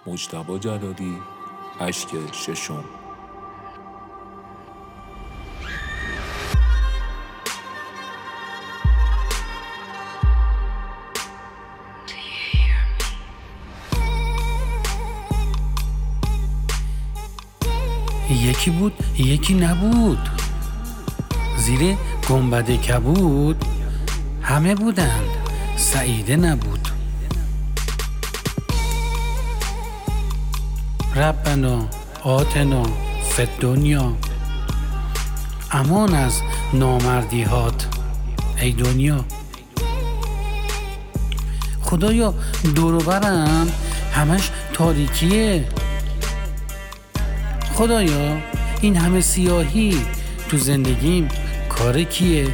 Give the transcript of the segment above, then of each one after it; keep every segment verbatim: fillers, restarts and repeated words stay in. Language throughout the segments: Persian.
مجتبی جلالی، اشک ششم. یکی بود یکی نبود، زیر گنبد کبود همه بودند سعیده نبود. ربنا آتنا فی الدنیا، امان از نامردیهات ای دنیا. خدایا دور و برم همش تاریکیه، خدایا این همه سیاهی تو زندگیم کار کیه؟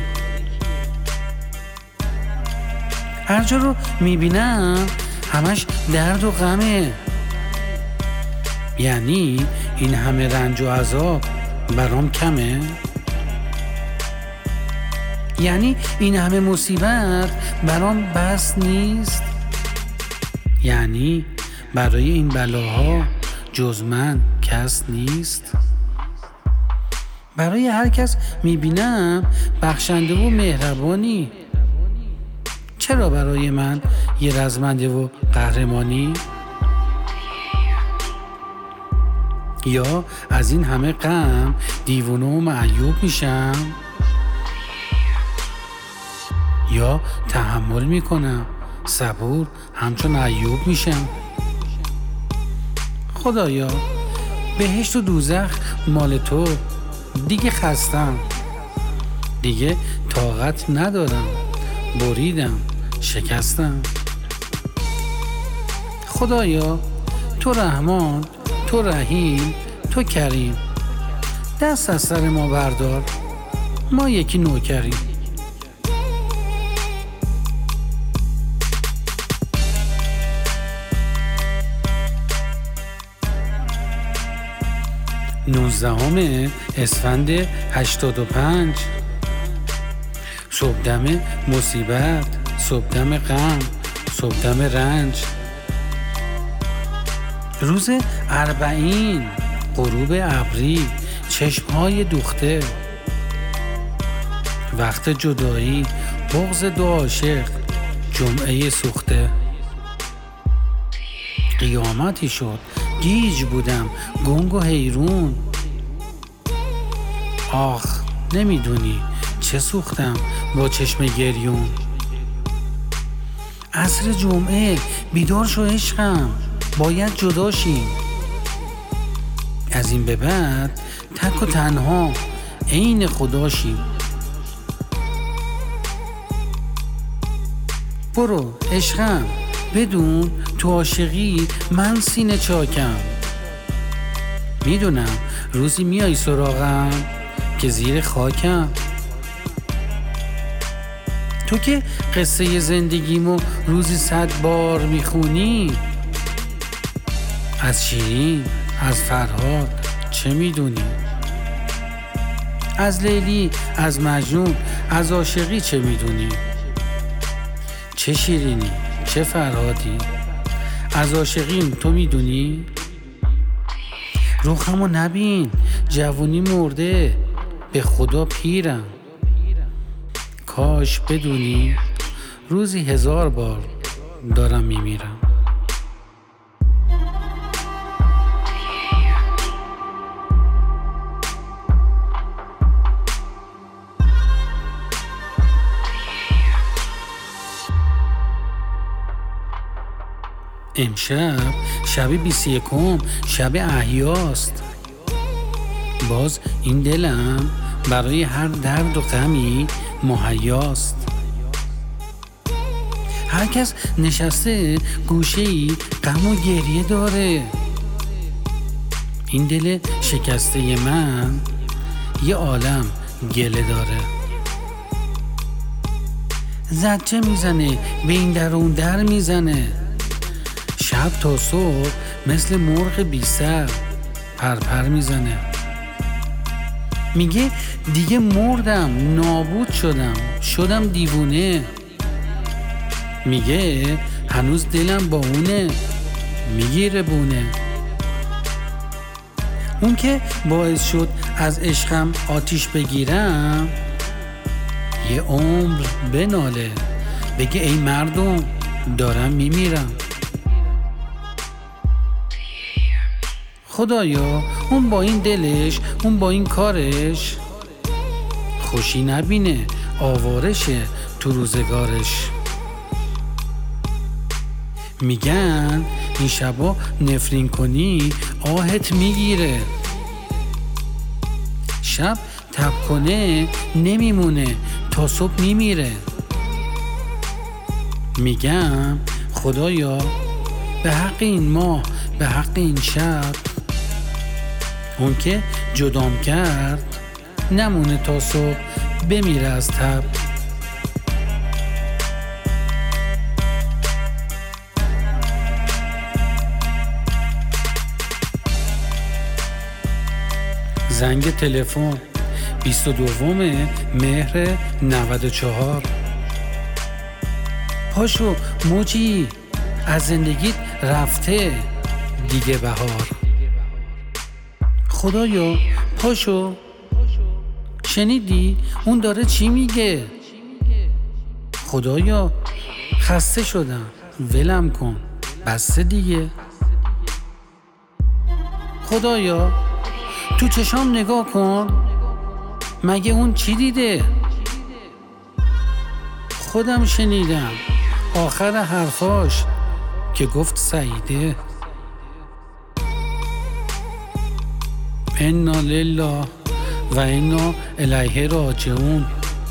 هر جا رو میبینم همش درد و غمه، یعنی این همه رنج و عذاب برام کمه؟ یعنی این همه مصیبت برام بس نیست؟ یعنی برای این بلاها جز من کس نیست؟ برای هر کس میبینم بخشنده و مهربانی، چرا برای من یه رزمنده و قهرمانی؟ یا از این همه غم دیوونه و معیوب میشم، یا تحمل میکنم صبور همچون ایوب میشم. خدایا بهشت و دوزخ مال تو، دیگه خستم، دیگه طاقت ندارم، بریدم شکستم. خدایا تو رحمان، تو رحیم، تو کریم، دست از سر ما بردار، ما یکی نوکریم. نوزدهم اسفند هشتاد و پنج، صبحدم مصیبت، صبحدم غم، صبحدم رنج، روز اربعین، غروب ابری، چشمهای دوخته، وقت جدایی، بغض دو عاشق، جمعه سوخته. قیامتی شد، گیج بودم، گنگ و حیرون، آخ نمیدونی چه سوختم با چشم گریون. عصر جمعه بیدار شو عشقم، باید جدا شیم، از این به بعد تک و تنها عین خدا شیم. برو عشقم بدون تو عاشقی من سینه چاکم، میدونم روزی میای سراغم که زیر خاکم. تو که قصه زندگیمو روزی صد بار میخونی، از شیرین از فرهاد چه میدونی؟ از لیلی از مجنون از عاشقی چه میدونی؟ چه شیرینی چه فرهادی از عاشقیم تو میدونی؟ رخمو نبین جوونی مرده، به خدا پیرم، کاش بدونی روزی هزار بار دارم میمیرم. امشب شب بیست و یکم، شب احیاست، باز این دلم برای هر درد و غمی مهیاست. هر کس نشسته گوشه‌ای غم و گریه داره، این دل شکسته من یه عالم گله داره. زجه میزنه به این در اون در میزنه، شب تا صبح مثل مرغ بی سر پرپر میزنه. میگه دیگه مردم، نابود شدم، شدم دیوونه. میگه هنوز دلم با اونه، میگیره بونه. اون که باعث شد از عشقم آتیش بگیرم، یه عمر بناله بگه ای مردم دارم میمیرم. خدایا اون با این دلش، اون با این کارش خوشی نبینه، آوارشه تو روزگارش. میگن این شبا نفرین کنی آهت میگیره، شب تب کنه نمیمونه تا صبح میمیره. میگم خدایا به حق این ماه، به حق این شب، اون که جدام کرد نمونه تا صبح بمیره از تب. زنگ تلفن بیست و دوم مهر نود و چهار. پاشو موجی، از زندگیت رفته دیگه بهار. خدایا پاشو، شنیدی اون داره چی میگه؟ خدایا خسته شدم، ولم کن، بسته دیگه. خدایا تو چشام نگاه کن، مگه اون چی دیده؟ خودم شنیدم آخر حرفاش که گفت سعیده. انا لله و انا الیه راجعون.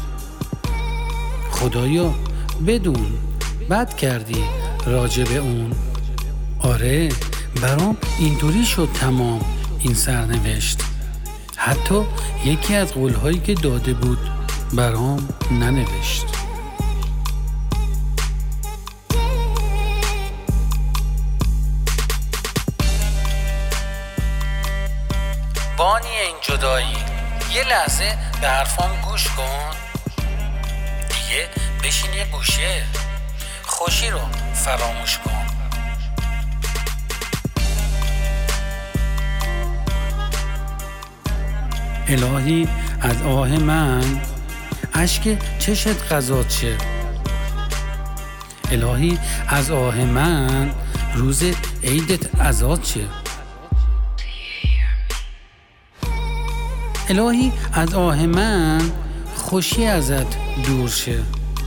خدایا بدون بد کردی راجع به اون. آره برام اینطوری شد تمام این سرنوشت، حتی یکی از قولهایی که داده بود برام ننوشت. بانی این جدایی، یه لحظه به حرفام گوش کن، دیگه بشین یه گوشه، خوشی رو فراموش کن. الهی از آه من اشک چشت قضات شه. الهی از آه من روز عیدت عزاد شه. الهی از آه من خوشی ازت دور شه.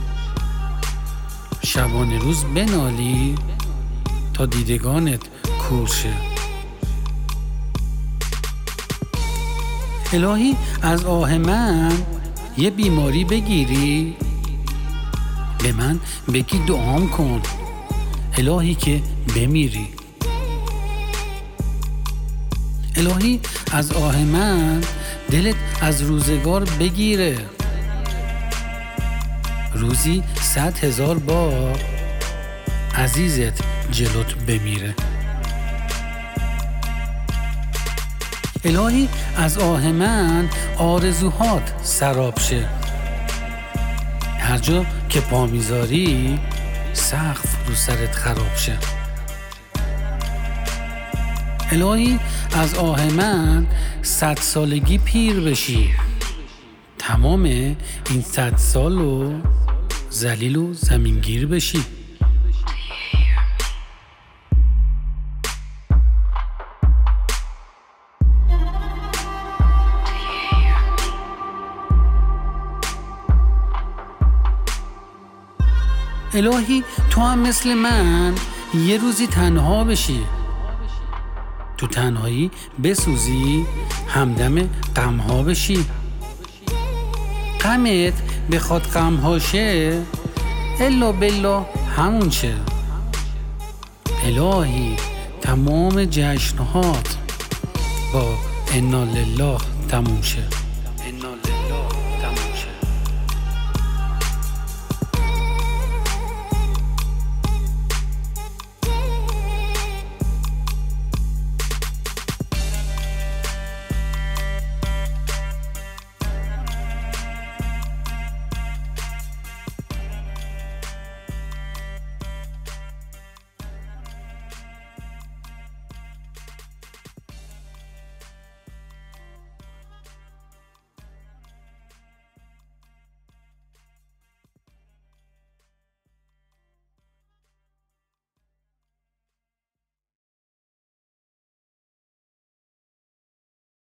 شبانه روز بنالی تا دیدگانت کور شه. الهی از آه من یه بیماری بگیری، به من بگی دعام کن الهی که بمیری. الهی از آه من دلت از روزگار بگیره، روزی صد هزار بار عزیزت جلوت بمیره. الهی از آه من آرزوهات سراب شه، هر جا که پا میذاری سقف رو سرت خراب شه. الهی از آه من صد سالگی پیر بشی، تمام این صد سالو ذلیل و زمینگیر بشی. الهی تو هم مثل من یه روزی تنها بشی، تو تنهایی بسوزی، همدم غمها بشی. غمت بخواد غمها شه، الا بالله همون شه. الهی تمام جشنهات با انا لله تموم شه.